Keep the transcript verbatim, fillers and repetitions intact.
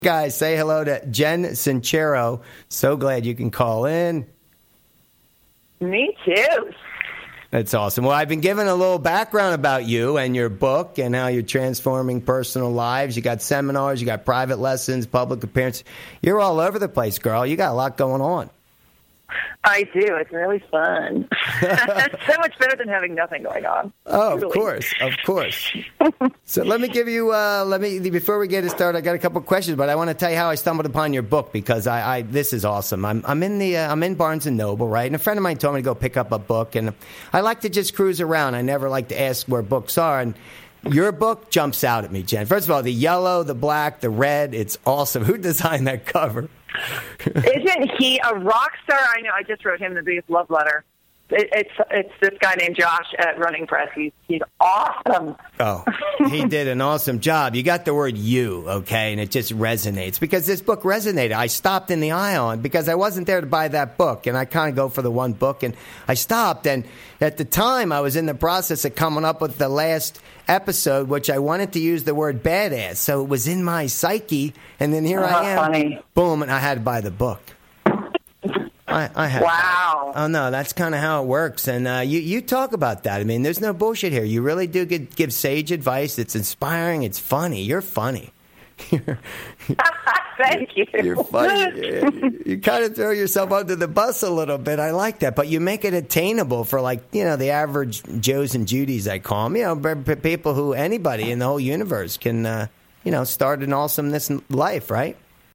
Guys, say hello to Jen Sincero. So glad you can call in. Me too. That's awesome. Well, I've been given a little background about you and your book and how you're transforming personal lives. You got seminars, you got private lessons, public appearances. You're all over the place, girl. You got a lot going on. I do. It's really fun. It's so much better than having nothing going on. Oh, really. Of course, of course. So let me give you, uh, let me, before we get it started, I got a couple of questions, but I want to tell you how I stumbled upon your book because I, I this is awesome. I'm, I'm in the, uh, I'm in Barnes and Noble, right? And a friend of mine told me to go pick up a book, and I like to just cruise around. I never like to ask where books are, and your book jumps out at me, Jen. First of all, the yellow, the black, the red, it's awesome. Who designed that cover? Isn't he a rock star? I know. I just wrote him the biggest love letter. It, it's it's this guy named Josh at Running Press. He's he's awesome. Oh, he did an awesome job. You got the word "you," okay, and it just resonates because this book resonated. I stopped in the aisle and because I wasn't there to buy that book, and I kind of go for the one book, and I stopped. And at the time, I was in the process of coming up with the last episode, which I wanted to use the word "badass," so it was in my psyche. And then here oh, I am, funny. boom, and I had to buy the book. I, I have. Wow. Oh, no, that's kind of how it works. And uh, you, you talk about that. I mean, there's no bullshit here. You really do give, give sage advice. It's inspiring. It's funny. You're funny. Thank you. You're funny. you, you kind of throw yourself under the bus a little bit. I like that. But you make it attainable for, like, you know, the average Joes and Judies, I call them. You know, people who, anybody in the whole universe can, uh, you know, start an awesomeness in life, right?